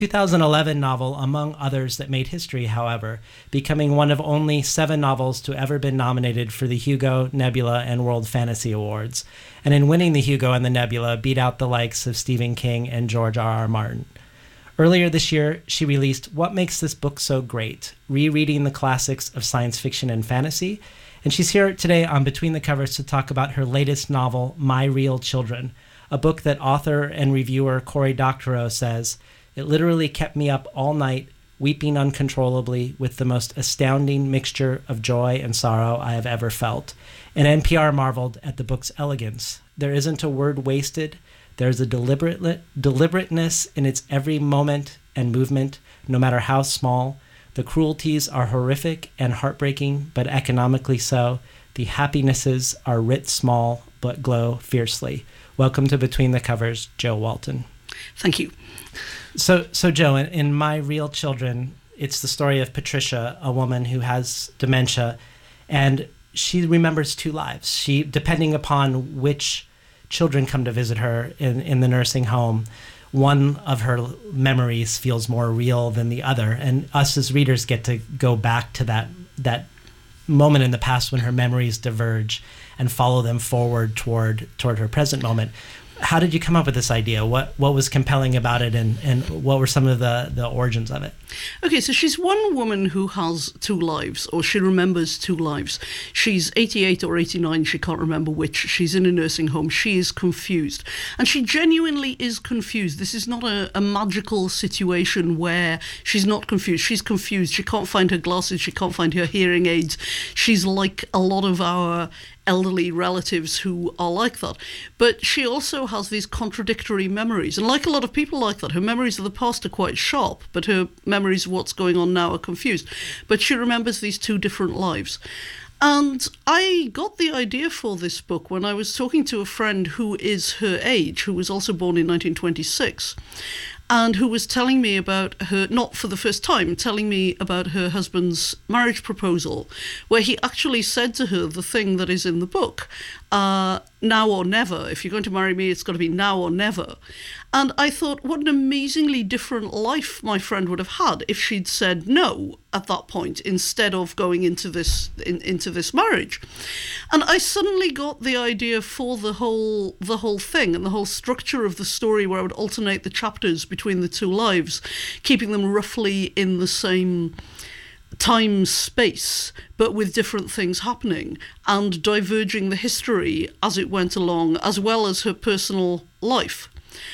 2011 novel, among others that made history, however, becoming one of only 7 novels to ever been nominated for the Hugo, Nebula, and World Fantasy Awards, and in winning the Hugo and the Nebula, beat out the likes of Stephen King and George R.R. Martin. Earlier this year, she released What Makes This Book So Great, rereading the classics of science fiction and fantasy, and she's here today on Between the Covers to talk about her latest novel, My Real Children, a book that author and reviewer Cory Doctorow says, "It literally kept me up all night, weeping uncontrollably with the most astounding mixture of joy and sorrow I have ever felt." And NPR marveled at the book's elegance. There isn't a word wasted. There's a deliberateness in its every moment and movement, no matter how small. The cruelties are horrific and heartbreaking, but economically so. The happinesses are writ small, but glow fiercely. Welcome to Between the Covers, Jo Walton. Thank you. So Jo, in My Real Children, it's the story of Patricia, a woman who has dementia, and she remembers 2 lives. She, depending upon which children come to visit her in the nursing home, one of her memories feels more real than the other, and us as readers get to go back to that moment in the past when her memories diverge and follow them forward toward her present moment. How did you come up with this idea? What was compelling about it, and what were some of the origins of it? Okay, so she's one woman who has 2 lives, or she remembers 2 lives. She's 88 or 89, she can't remember which. She's in a nursing home. She is confused. And she genuinely is confused. This is not a magical situation where she's not confused. She's confused. She can't find her glasses. She can't find her hearing aids. She's like a lot of our elderly relatives who are like that. But she also has these contradictory memories. And like a lot of people like that, her memories of the past are quite sharp, but her memories of what's going on now are confused. But she remembers these 2 different lives. And I got the idea for this book when I was talking to a friend who is her age, who was also born in 1926. And who was telling me about her, not for the first time, telling me about her husband's marriage proposal, where he actually said to her the thing that is in the book, now or never. If you're going to marry me, it's got to be now or never. And I thought, what an amazingly different life my friend would have had if she'd said no at that point instead of going into this marriage. And I suddenly got the idea for the whole thing and the whole structure of the story, where I would alternate the chapters between the 2 lives, keeping them roughly in the same time space, but with different things happening, and diverging the history as it went along, as well as her personal life.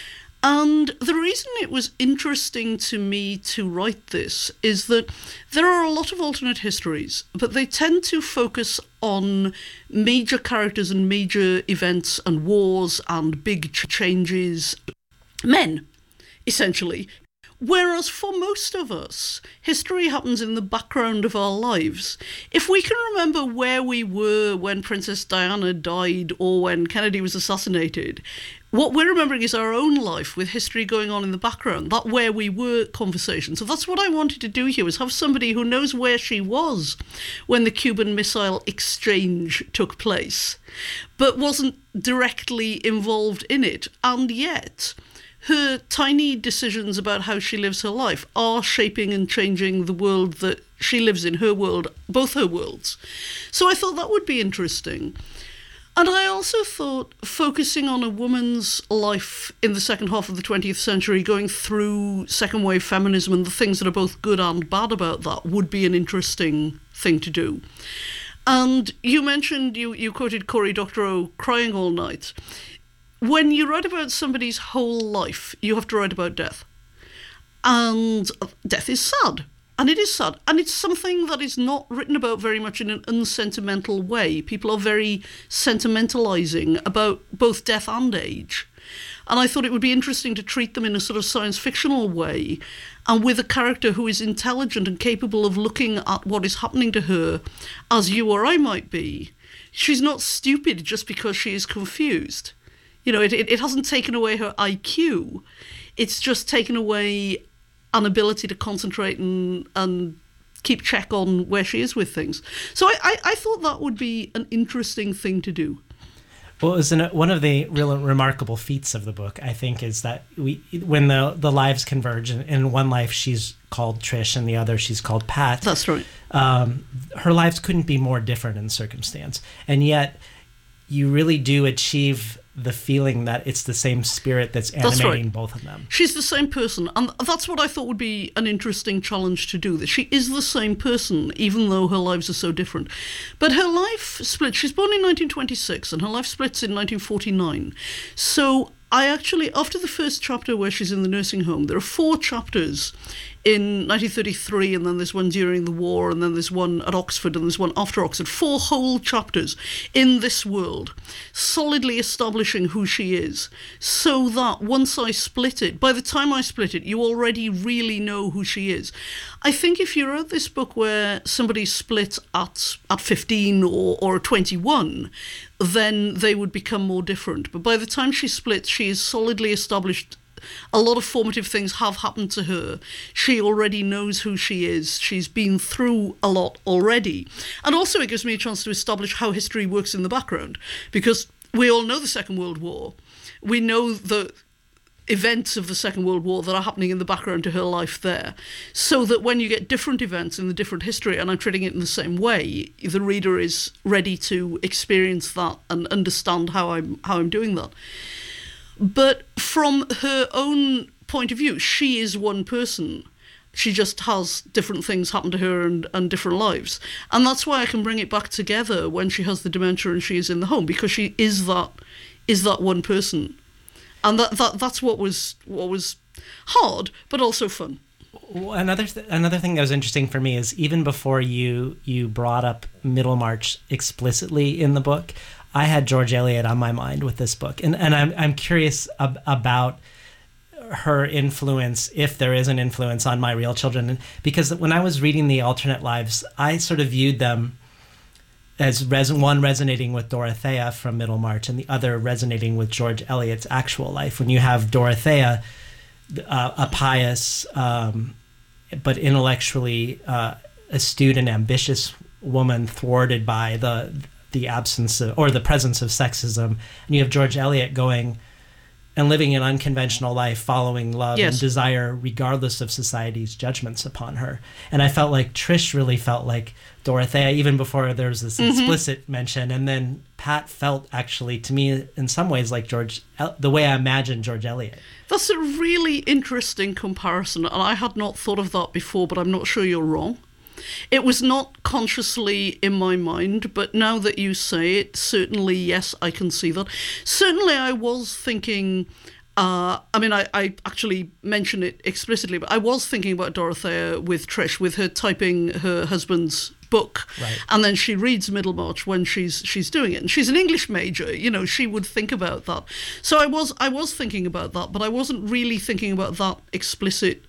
And the reason it was interesting to me to write this is that there are a lot of alternate histories, but they tend to focus on major characters and major events and wars and big changes, men, essentially. Whereas for most of us, history happens in the background of our lives. If we can remember where we were when Princess Diana died or when Kennedy was assassinated, what we're remembering is our own life with history going on in the background, that where we were conversation. So that's what I wanted to do here, was have somebody who knows where she was when the Cuban Missile Exchange took place, but wasn't directly involved in it, and yet her tiny decisions about how she lives her life are shaping and changing the world that she lives in, her world, both her worlds. So I thought that would be interesting. And I also thought focusing on a woman's life in the second half of the 20th century, going through second wave feminism and the things that are both good and bad about that, would be an interesting thing to do. And you mentioned, you quoted Cory Doctorow crying all night. When you write about somebody's whole life, you have to write about death. And death is sad. And it is sad. And it's something that is not written about very much in an unsentimental way. People are very sentimentalizing about both death and age. And I thought it would be interesting to treat them in a sort of science fictional way, and with a character who is intelligent and capable of looking at what is happening to her as you or I might be. She's not stupid just because she is confused. You know, it hasn't taken away her IQ. It's just taken away an ability to concentrate and keep check on where she is with things. So I thought that would be an interesting thing to do. Well, one of the real remarkable feats of the book, I think, is that when the lives converge, in one life she's called Trish, and the other she's called Pat. That's right. Her lives couldn't be more different in circumstance, and yet you really do achieve the feeling that it's the same spirit that's animating both of them. She's the same person, and that's what I thought would be an interesting challenge to do, that she is the same person, even though her lives are so different. But her life split. She's born in 1926, and her life splits in 1949. So I actually, after the first chapter where she's in the nursing home, there are 4 chapters in 1933, and then there's one during the war, and then there's one at Oxford, and there's one after Oxford. 4 whole chapters in this world, solidly establishing who she is, so that once I split it, by the time I split it, you already really know who she is. I think if you wrote this book where somebody split at 15 or 21, then they would become more different. But by the time she splits, she is solidly established. A lot of formative things have happened to her. She already knows who she is. She's been through a lot already. And also it gives me a chance to establish how history works in the background, because we all know the Second World War. We know the events of the Second World War that are happening in the background to her life there, so that when you get different events in the different history, and I'm treating it in the same way, the reader is ready to experience that and understand how I'm doing that. But from her own point of view, she is one person. She just has different things happen to her and different lives. And that's why I can bring it back together when she has the dementia and she is in the home, because she is that one person. And that's what was hard, but also fun. Another thing that was interesting for me is, even before you brought up Middlemarch explicitly in the book, I had George Eliot on my mind with this book, and I'm curious about her influence, if there is an influence, on my real children. Because when I was reading the alternate lives, I sort of viewed them as one resonating with Dorothea from Middlemarch, and the other resonating with George Eliot's actual life. When you have Dorothea, a pious but intellectually astute and ambitious woman, thwarted by the absence of, or the presence of, sexism, and you have George Eliot going and living an unconventional life, following love and desire regardless of society's judgments upon her. And I felt like Trish really felt like Dorothea, even before there was this explicit mention. And then Pat felt, actually, to me, in some ways, like the way I imagined George Eliot. That's a really interesting comparison, and I had not thought of that before, but I'm not sure you're wrong. It was not consciously in my mind, but now that you say it, certainly, yes, I can see that. Certainly, I was thinking, I actually mentioned it explicitly, but I was thinking about Dorothea with Trish, with her typing her husband's book, right. And then she reads Middlemarch when she's doing it, and she's an English major, she would think about that. So I was thinking about that, but I wasn't really thinking about that explicit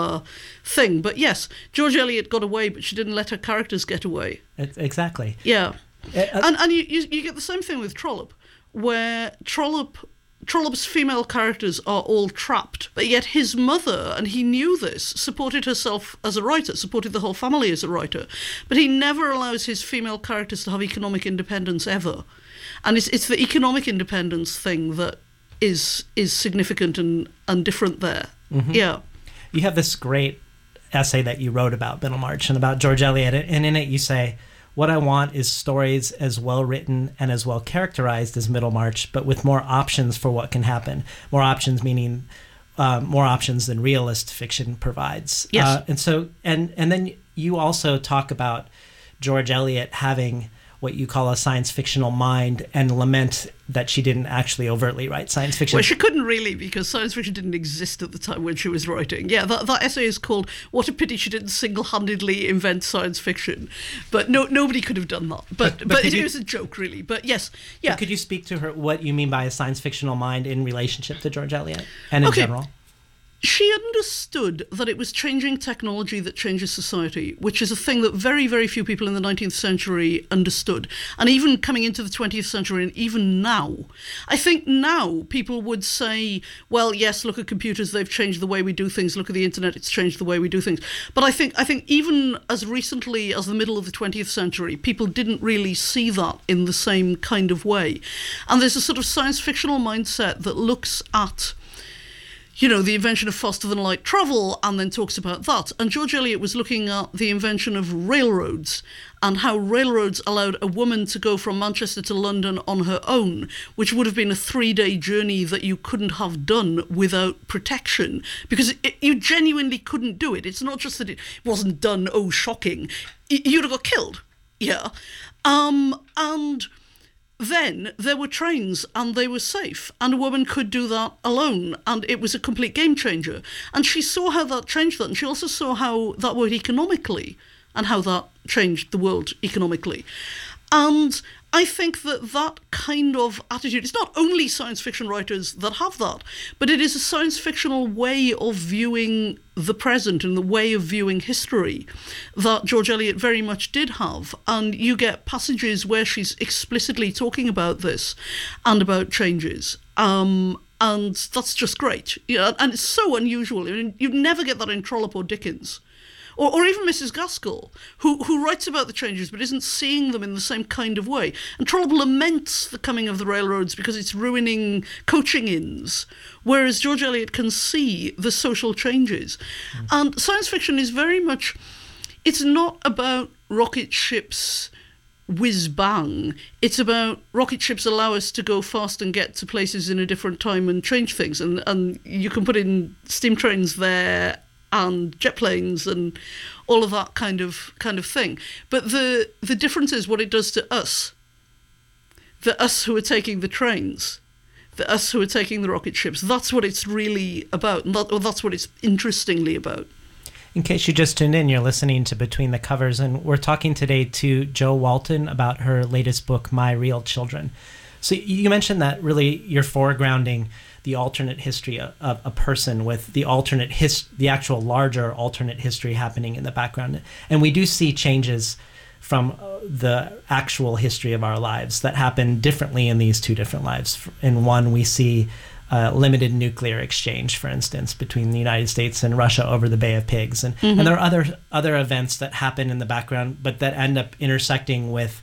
thing. But yes, George Eliot got away, but she didn't let her characters get away. Exactly. Yeah. And you get the same thing with Trollope, where Trollope's female characters are all trapped, but yet his mother, and he knew this, supported herself as a writer, supported the whole family as a writer, but he never allows his female characters to have economic independence ever. And it's the economic independence thing that is significant and different there. Mm-hmm. Yeah. You have this great essay that you wrote about Middlemarch and about George Eliot, and in it you say, "What I want is stories as well written and as well characterized as Middlemarch, but with more options for what can happen." More options meaning more options than realist fiction provides. Yes. And then you also talk about George Eliot having what you call a science fictional mind, and lament that she didn't actually overtly write science fiction. Well, she couldn't really, because science fiction didn't exist at the time when she was writing. Yeah, that essay is called "What a Pity She Didn't Single-Handedly Invent Science Fiction." But nobody could have done that. But it was a joke, really. But yes, yeah. But could you speak to her what you mean by a science fictional mind in relationship to George Eliot and in general? She understood that it was changing technology that changes society, which is a thing that very, very few people in the 19th century understood. And even coming into the 20th century, and even now, I think now people would say, well, yes, look at computers, they've changed the way we do things. Look at the internet, it's changed the way we do things. But I think even as recently as the middle of the 20th century, people didn't really see that in the same kind of way. And there's a sort of science fictional mindset that looks at, you know, the invention of faster-than-light travel, and then talks about that. And George Eliot was looking at the invention of railroads and how railroads allowed a woman to go from Manchester to London on her own, which would have been a 3-day journey that you couldn't have done without protection, because you genuinely couldn't do it. It's not just that it wasn't done, oh, shocking. You'd have got killed. Yeah. And then there were trains, and they were safe, and a woman could do that alone, and it was a complete game changer. And she saw how that changed that, and she also saw how that worked economically and how that changed the world economically. And I think that kind of attitude, it's not only science fiction writers that have that, but it is a science fictional way of viewing the present and the way of viewing history that George Eliot very much did have. And you get passages where she's explicitly talking about this and about changes. And that's just great. Yeah, and it's so unusual. I mean, you never get that in Trollope or Dickens. Or even Mrs. Gaskell, who writes about the changes but isn't seeing them in the same kind of way. And Trollope laments the coming of the railroads because it's ruining coaching inns, whereas George Eliot can see the social changes. And science fiction is very much, it's not about rocket ships whiz bang. It's about rocket ships allow us to go fast and get to places in a different time and change things. And you can put in steam trains there and jet planes and all of that kind of thing. But the difference is what it does to us. The us who are taking the trains, the us who are taking the rocket ships. That's what it's really about, and that's what it's interestingly about. In case you just tuned in, you're listening to Between the Covers, and we're talking today to Jo Walton about her latest book, My Real Children. So you mentioned that really you're foregrounding the alternate history of a person with the the actual larger alternate history happening in the background. And we do see changes from the actual history of our lives that happen differently in these two different lives. In one, we see limited nuclear exchange, for instance, between the United States and Russia over the Bay of Pigs. And there are other events that happen in the background, but that end up intersecting with,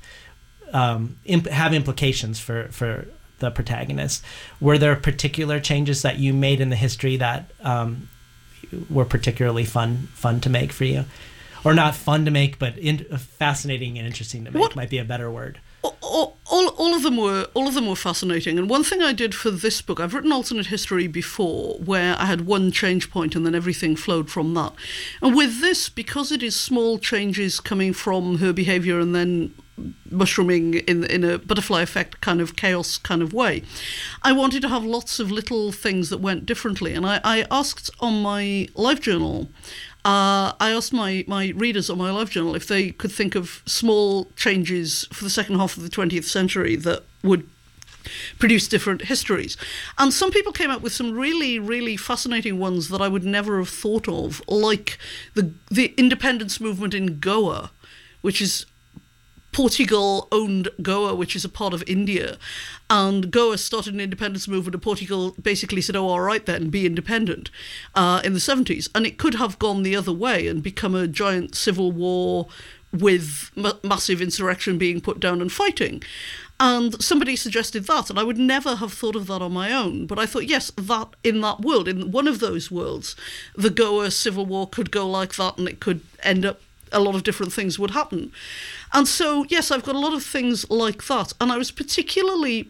have implications for the protagonist. Were there particular changes that you made in the history that were particularly fun to make for you? Or not fun to make, but fascinating and interesting to make might be a better word. All of them were fascinating. And one thing I did for this book, I've written alternate history before, where I had one change point and then everything flowed from that. And with this, because it is small changes coming from her behaviour and then mushrooming in a butterfly effect kind of chaos kind of way, I wanted to have lots of little things that went differently. And I asked on my LiveJournal, I asked my readers on my LiveJournal if they could think of small changes for the second half of the 20th century that would produce different histories. And some people came up with some really, really fascinating ones that I would never have thought of, like the independence movement in Goa, which is Portugal owned Goa, which is a part of India. And Goa started an independence movement, and Portugal basically said, oh, all right then, be independent in the 70s. And it could have gone the other way and become a giant civil war with massive insurrection being put down and fighting. And somebody suggested that, and I would never have thought of that on my own. But I thought, yes, that in that world, in one of those worlds, the Goa civil war could go like that, and it could end up, a lot of different things would happen. And so, yes, I've got a lot of things like that. And I was particularly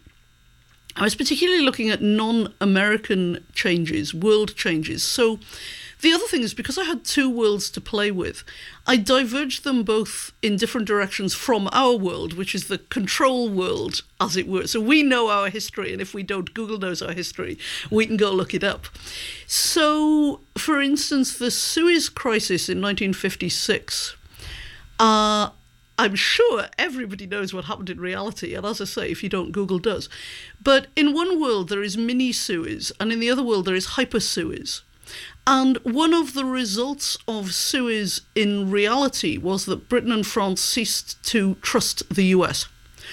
looking at non-American changes, world changes. So the other thing is, because I had two worlds to play with, I diverged them both in different directions from our world, which is the control world, as it were. So we know our history, and if we don't, Google knows our history. We can go look it up. So, for instance, the Suez Crisis in 1956, I'm sure everybody knows what happened in reality, and as I say, if you don't, Google does. But in one world there is mini Suez, and in the other world there is hyper Suez. And one of the results of Suez in reality was that Britain and France ceased to trust the US.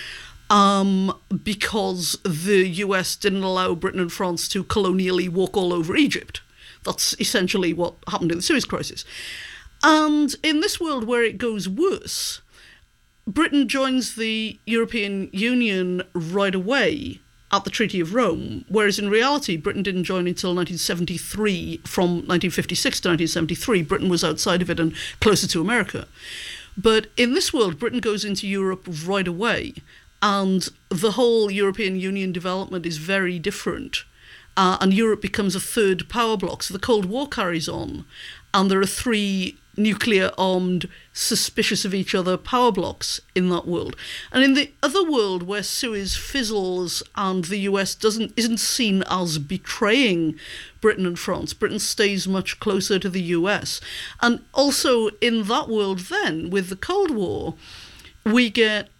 Because the US didn't allow Britain and France to colonially walk all over Egypt. That's essentially what happened in the Suez Crisis. And in this world where it goes worse, Britain joins the European Union right away at the Treaty of Rome, whereas in reality, Britain didn't join until 1973. From 1956 to 1973, Britain was outside of it and closer to America. But in this world, Britain goes into Europe right away, and the whole European Union development is very different. And Europe becomes a third power bloc. So the Cold War carries on, and there are three nuclear-armed, suspicious of each other power blocs in that world. And in the other world, where Suez fizzles and the US isn't seen as betraying Britain and France, Britain stays much closer to the US. And also in that world then, with the Cold War, we get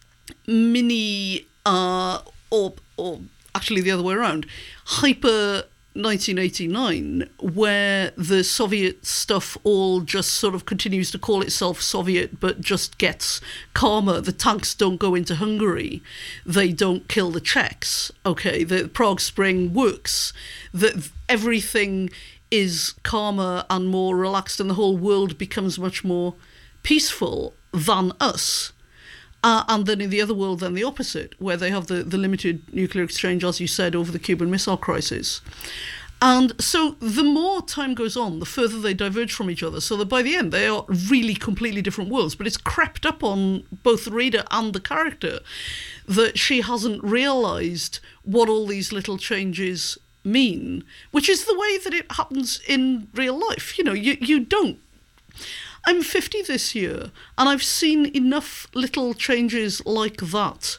mini, or actually the other way around, hyper 1989, where the Soviet stuff all just sort of continues to call itself Soviet, but just gets calmer. The tanks don't go into Hungary. They don't kill the Czechs. Okay, the Prague Spring works. Everything is calmer and more relaxed, and the whole world becomes much more peaceful than us. And then in the other world, then the opposite, where they have the limited nuclear exchange, as you said, over the Cuban Missile Crisis. And so the more time goes on, the further they diverge from each other, so that by the end they are really completely different worlds. But it's crept up on both the reader and the character that she hasn't realised what all these little changes mean, which is the way that it happens in real life. You know, you don't. I'm 50 this year, and I've seen enough little changes like that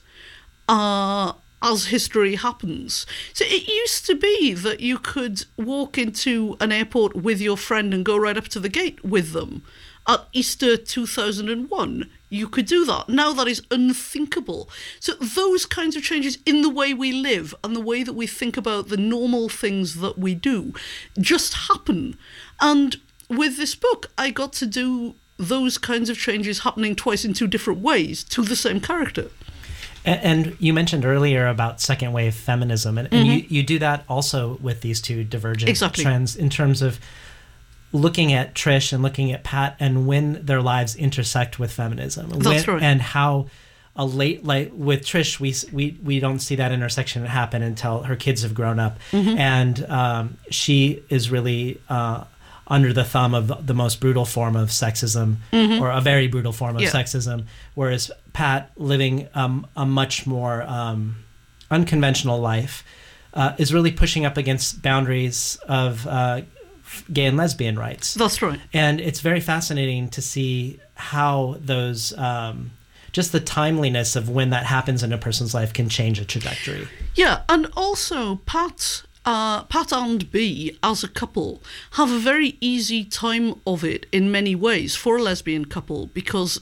as history happens. So it used to be that you could walk into an airport with your friend and go right up to the gate with them. At Easter 2001, you could do that. Now that is unthinkable. So those kinds of changes in the way we live and the way that we think about the normal things that we do just happen. And with this book, I got to do those kinds of changes happening twice in two different ways to the same character. And you mentioned earlier about second wave feminism, and you do that also with these two divergent trends in terms of looking at Trish and looking at Pat and when their lives intersect with feminism. That's right. And how a late, like with Trish, we don't see that intersection happen until her kids have grown up. And she is really under the thumb of the most brutal form of sexism, or a very brutal form of sexism, whereas Pat, living a much more unconventional life, is really pushing up against boundaries of gay and lesbian rights. That's right. And it's very fascinating to see how those, just the timeliness of when that happens in a person's life can change a trajectory. Yeah, and also Pat and Bea, as a couple, have a very easy time of it in many ways for a lesbian couple, because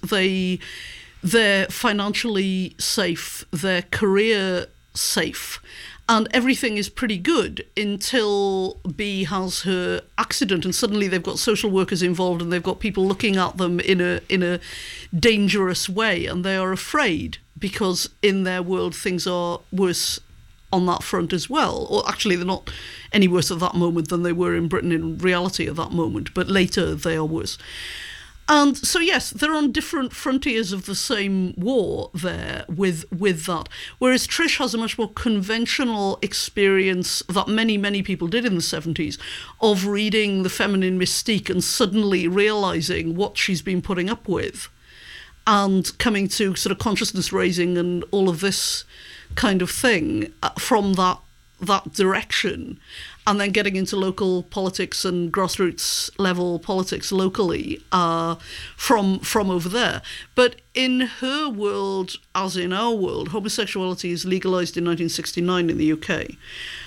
they're financially safe, their career safe, and everything is pretty good until Bea has her accident, and suddenly they've got social workers involved and they've got people looking at them in a dangerous way, and they are afraid because in their world things are worse on that front as well. Or actually, they're not any worse at that moment than they were in Britain in reality at that moment, but later they are worse. And so, yes, they're on different frontiers of the same war there with that. Whereas Trish has a much more conventional experience that many, many people did in the 70s of reading The Feminine Mystique and suddenly realising what she's been putting up with and coming to sort of consciousness raising and all of this kind of thing from that direction, and then getting into local politics and grassroots level politics locally from over there. But in her world, as in our world, homosexuality is legalised in 1969 in the UK.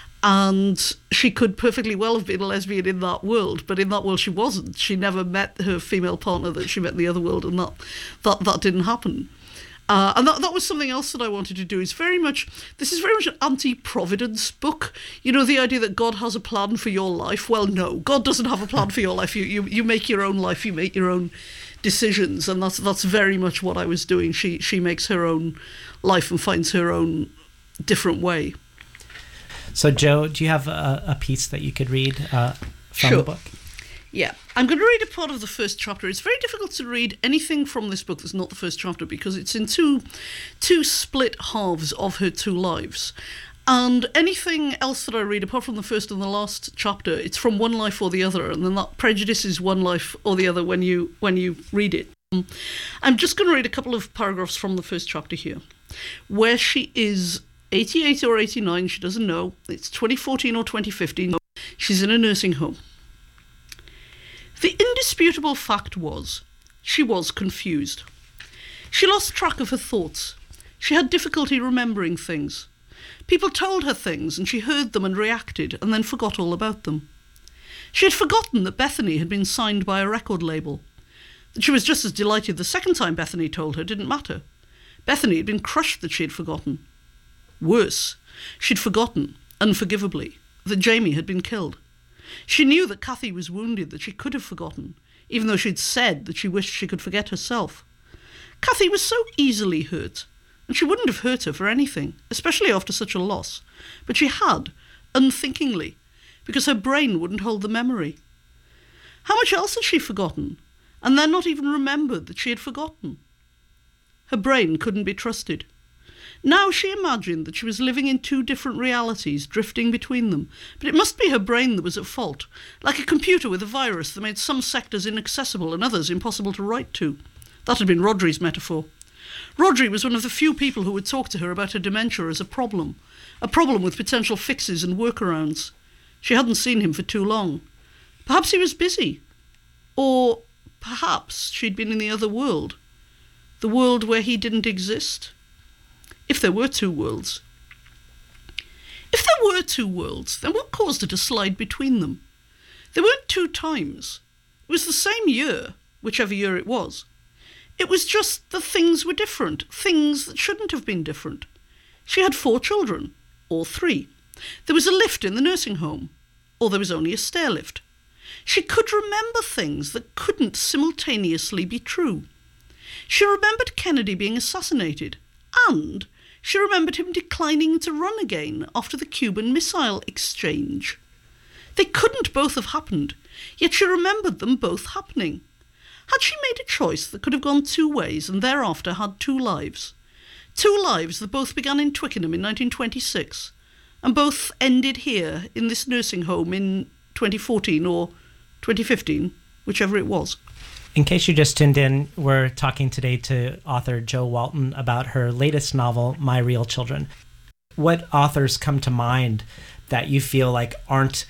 And she could perfectly well have been a lesbian in that world, but in that world she wasn't. She never met her female partner that she met in the other world, and that didn't happen. And that was something else that I wanted to do. This is very much an anti-providence book. You know, the idea that God has a plan for your life. Well, no, God doesn't have a plan for your life. You make your own life. You make your own decisions, and that's very much what I was doing. She makes her own life and finds her own different way. So, Jo, do you have a piece that you could read from the book? Yeah, I'm going to read a part of the first chapter. It's very difficult to read anything from this book that's not the first chapter because it's in two split halves of her two lives. And anything else that I read, apart from the first and the last chapter, it's from one life or the other, and then that prejudices one life or the other when you read it. I'm just going to read a couple of paragraphs from the first chapter here, where she is 88 or 89, she doesn't know. It's 2014 or 2015. She's in a nursing home. The indisputable fact was, she was confused. She lost track of her thoughts. She had difficulty remembering things. People told her things, and she heard them and reacted, and then forgot all about them. She had forgotten that Bethany had been signed by a record label. That she was just as delighted the second time Bethany told her didn't matter. Bethany had been crushed that she had forgotten. Worse, she'd forgotten, unforgivably, that Jamie had been killed. She knew that Kathy was wounded, that she could have forgotten, even though she'd said that she wished she could forget herself. Kathy was so easily hurt, and she wouldn't have hurt her for anything, especially after such a loss. But she had, unthinkingly, because her brain wouldn't hold the memory. How much else had she forgotten, and then not even remembered that she had forgotten? Her brain couldn't be trusted. Now she imagined that she was living in two different realities, drifting between them. But it must be her brain that was at fault, like a computer with a virus that made some sectors inaccessible and others impossible to write to. That had been Rodri's metaphor. Rodri was one of the few people who would talk to her about her dementia as a problem with potential fixes and workarounds. She hadn't seen him for too long. Perhaps he was busy. Or perhaps she'd been in the other world. The world where he didn't exist. If there were two worlds. If there were two worlds, then what caused her to slide between them? There weren't two times. It was the same year, whichever year it was. It was just that things were different, things that shouldn't have been different. She had 4 children, or 3. There was a lift in the nursing home, or there was only a stair lift. She could remember things that couldn't simultaneously be true. She remembered Kennedy being assassinated, and she remembered him declining to run again after the Cuban Missile Exchange. They couldn't both have happened, yet she remembered them both happening. Had she made a choice that could have gone 2 ways and thereafter had 2 lives? 2 lives that both began in Twickenham in 1926 and both ended here in this nursing home in 2014 or 2015, whichever it was. In case you just tuned in, we're talking today to author Jo Walton about her latest novel, My Real Children. What authors come to mind that you feel like aren't,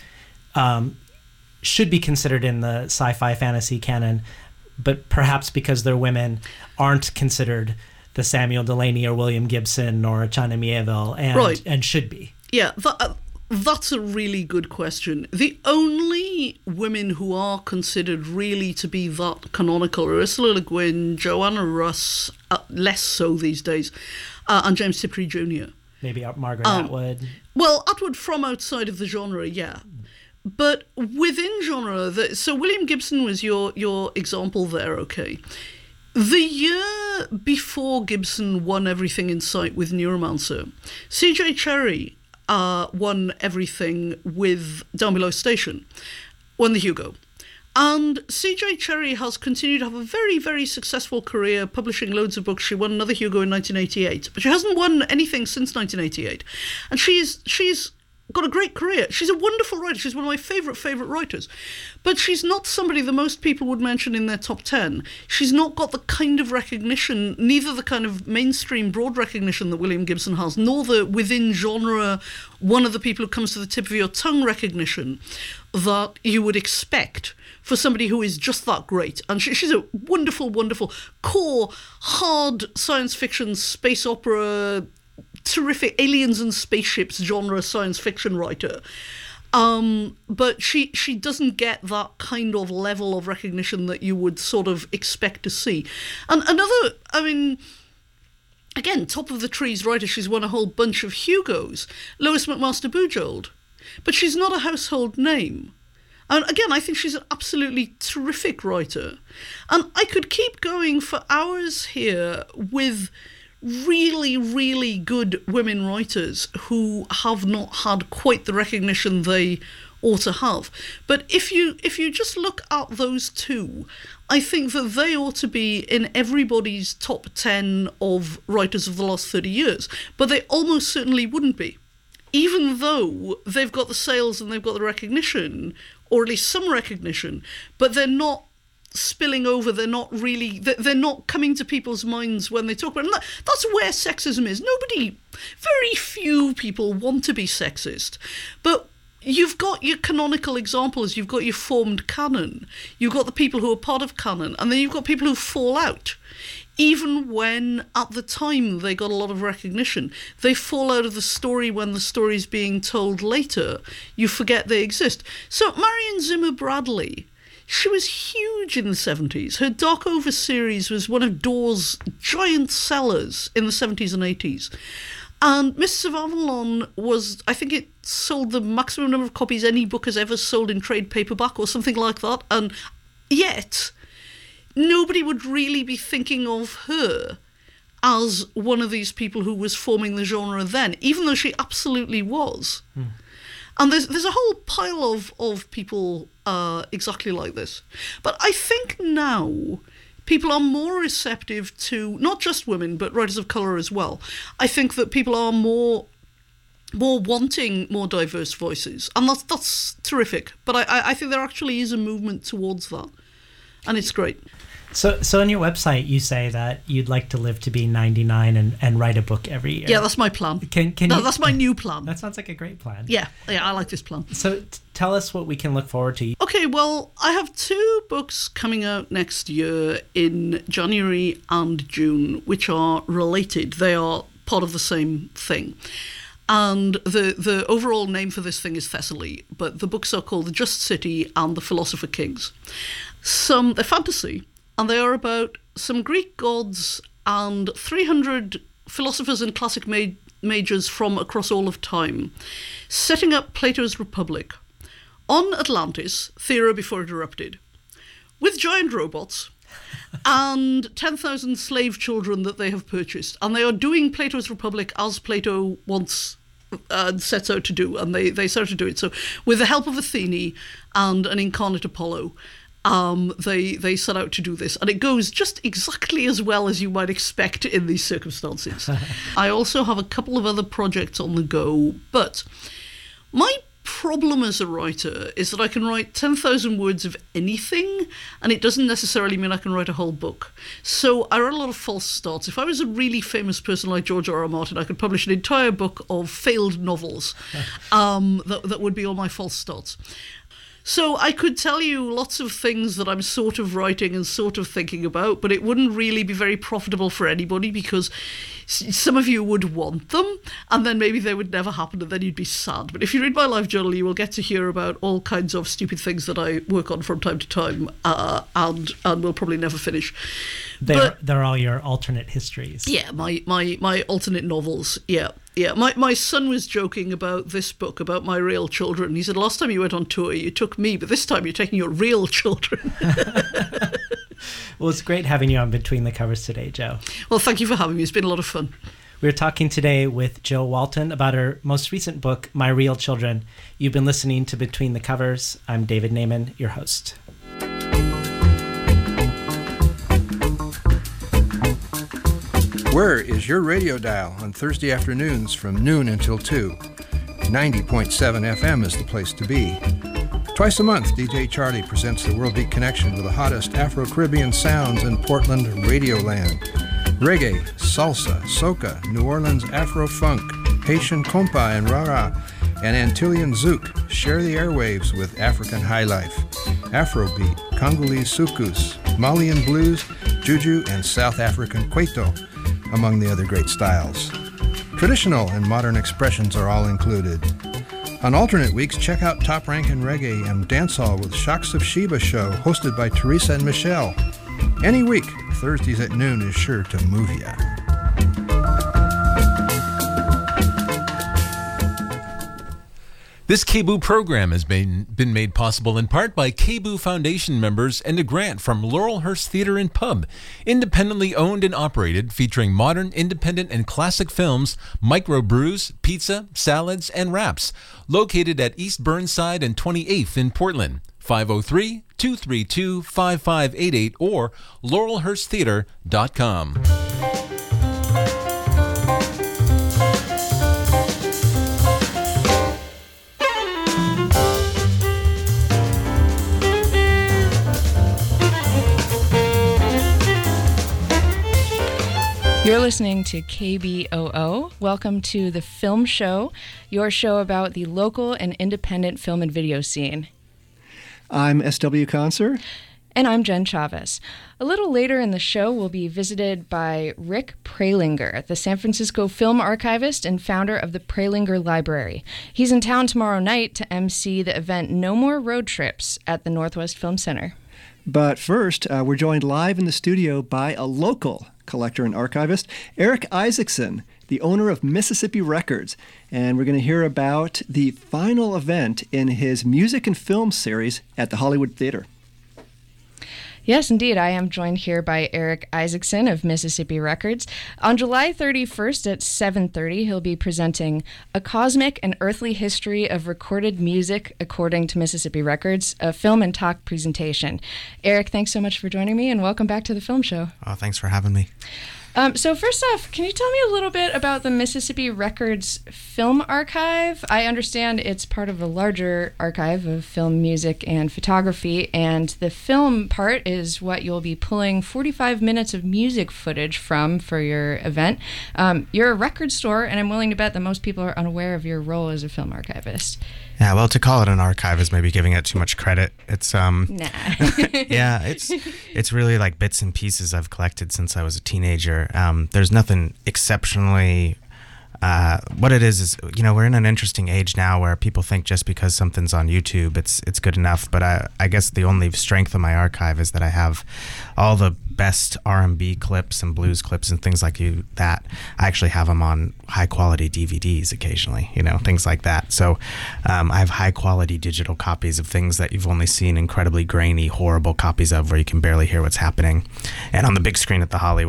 should be considered in the sci-fi fantasy canon, but perhaps because they're women aren't considered the Samuel Delany or William Gibson or China Miéville and should be? Yeah, that's a really good question. The only women who are considered really to be that canonical are Ursula Le Guin, Joanna Russ, less so these days, and James Tiptree Jr. Maybe Margaret Atwood. Well, Atwood from outside of the genre, yeah. But within genre, so William Gibson was your example there, okay. The year before Gibson won Everything in Sight with Neuromancer, C.J. Cherryh won everything with Down Below Station, won the Hugo. And C.J. Cherryh has continued to have a very, very successful career, publishing loads of books. She won another Hugo in 1988, but she hasn't won anything since 1988. And she's got a great career. She's a wonderful writer. She's one of my favourite writers. But she's not somebody that most people would mention in their top 10. She's not got the kind of recognition, neither the kind of mainstream broad recognition that William Gibson has, nor the within genre, one of the people who comes to the tip of your tongue recognition that you would expect for somebody who is just that great. And she's a wonderful, wonderful core, hard science fiction, space opera, terrific aliens and spaceships genre science fiction writer. But she doesn't get that kind of level of recognition that you would sort of expect to see. And another, I mean, again, top of the trees writer. She's won a whole bunch of Hugos. Lois McMaster Bujold. But she's not a household name. And again, I think she's an absolutely terrific writer. And I could keep going for hours here with really, really good women writers who have not had quite the recognition they ought to have. But if you just look at those two, I think that they ought to be in everybody's top 10 of writers of the last 30 years. But they almost certainly wouldn't be. Even though they've got the sales and they've got the recognition, or at least some recognition, but they're not spilling over, they're not coming to people's minds when they talk about it. And that's where sexism is. Very few people want to be sexist, but you've got your canonical examples, you've got your formed canon, you've got the people who are part of canon, and then you've got people who fall out. Even when, at the time, they got a lot of recognition, they fall out of the story when the story's being told later. You forget they exist. So Marion Zimmer Bradley, she was huge in the 70s. Her Darkover series was one of Door's giant sellers in the 70s and 80s. And Mists of Avalon was, I think it sold the maximum number of copies any book has ever sold in trade paperback or something like that. And yet, nobody would really be thinking of her as one of these people who was forming the genre then, even though she absolutely was. And there's a whole pile of people exactly like this. But I think now people are more receptive to not just women, but writers of colour as well. I think that people are more wanting more diverse voices, and that's terrific. But I think there actually is a movement towards that, and it's great. So on your website, you say that you'd like to live to be 99 and write a book every year. Yeah, that's my plan. That's my new plan. That sounds like a great plan. Yeah, I like this plan. So tell us what we can look forward to. Okay, well, I have 2 books coming out next year in January and June, which are related. They are part of the same thing. And the overall name for this thing is Thessaly, but the books are called The Just City and The Philosopher Kings. They're fantasy, and they are about some Greek gods and 300 philosophers and classic majors from across all of time, setting up Plato's Republic on Atlantis, Thera before it erupted, with giant robots and 10,000 slave children that they have purchased. And they are doing Plato's Republic as Plato wants sets out to do, and they set out to do it. So with the help of Athene and an incarnate Apollo, they set out to do this, and it goes just exactly as well as you might expect in these circumstances. I also have a couple of other projects on the go, but my problem as a writer is that I can write 10,000 words of anything, and it doesn't necessarily mean I can write a whole book. So I write a lot of false starts. If I was a really famous person like George R.R. Martin, I could publish an entire book of failed novels that would be all my false starts. So I could tell you lots of things that I'm sort of writing and sort of thinking about, but it wouldn't really be very profitable for anybody, because some of you would want them, and then maybe they would never happen, and then you'd be sad. But if you read my life journal, you will get to hear about all kinds of stupid things that I work on from time to time, and will probably never finish. They're all your alternate histories. Yeah, my alternate novels, yeah. Yeah, my son was joking about this book, about my real children. He said, last time you went on tour, you took me, but this time you're taking your real children. Well, it's great having you on Between the Covers today, Jo. Well, thank you for having me. It's been a lot of fun. We're talking today with Jo Walton about her most recent book, My Real Children. You've been listening to Between the Covers. I'm David Naiman, your host. Where is your radio dial on Thursday afternoons from noon until 2? 90.7 FM is the place to be. Twice a month, DJ Charlie presents the World Beat Connection with the hottest Afro-Caribbean sounds in Portland Radioland. Reggae, salsa, soca, New Orleans Afro-funk, Haitian compa and rara, and Antillean zouk share the airwaves with African high life, Afrobeat, Congolese soukous, Malian blues, juju, and South African kwaito, among the other great styles. Traditional and modern expressions are all included. On alternate weeks, check out Top Rankin' Reggae and Dancehall with Shocks of Sheba show, hosted by Teresa and Michelle. Any week, Thursdays at noon is sure to move ya. This KBOO program has been made possible in part by KBOO Foundation members and a grant from Laurelhurst Theatre and Pub, independently owned and operated, featuring modern, independent, and classic films, microbrews, pizza, salads, and wraps, located at East Burnside and 28th in Portland. 503-232-5588 or laurelhursttheatre.com. You're listening to KBOO. Welcome to The Film Show, your show about the local and independent film and video scene. I'm S.W. Conser. And I'm Jen Chavez. A little later in the show, we'll be visited by Rick Prelinger, the San Francisco film archivist and founder of the Prelinger Library. He's in town tomorrow night to MC the event No More Road Trips at the Northwest Film Center. But first, we're joined live in the studio by a local collector and archivist, Eric Isaacson, the owner of Mississippi Records. And we're going to hear about the final event in his music and film series at the Hollywood Theater. Yes, indeed. I am joined here by Eric Isaacson of Mississippi Records. On July 31st at 7:30, he'll be presenting A Cosmic and Earthly History of Recorded Music According to Mississippi Records, a film and talk presentation. Eric, thanks so much for joining me, and welcome back to the Film Show. Oh, thanks for having me. So first off, can you tell me a little bit about the Mississippi Records Film Archive? I understand it's part of a larger archive of film, music, and photography, and the film part is what you'll be pulling 45 minutes of music footage from for your event. You're a record store, and I'm willing to bet that most people are unaware of your role as a film archivist. Yeah, well, to call it an archive is maybe giving it too much credit. It's Nah. yeah, it's really like bits and pieces I've collected since I was a teenager. There's nothing exceptionally. What it is, we're in an interesting age now where people think just because something's on YouTube, it's good enough. But I guess the only strength of my archive is that I have all the best R&B clips and blues clips and things like that. I actually have them on high quality DVDs occasionally, things like that. So I have high quality digital copies of things that you've only seen incredibly grainy, horrible copies of where you can barely hear what's happening. And on the big screen at the Hollywood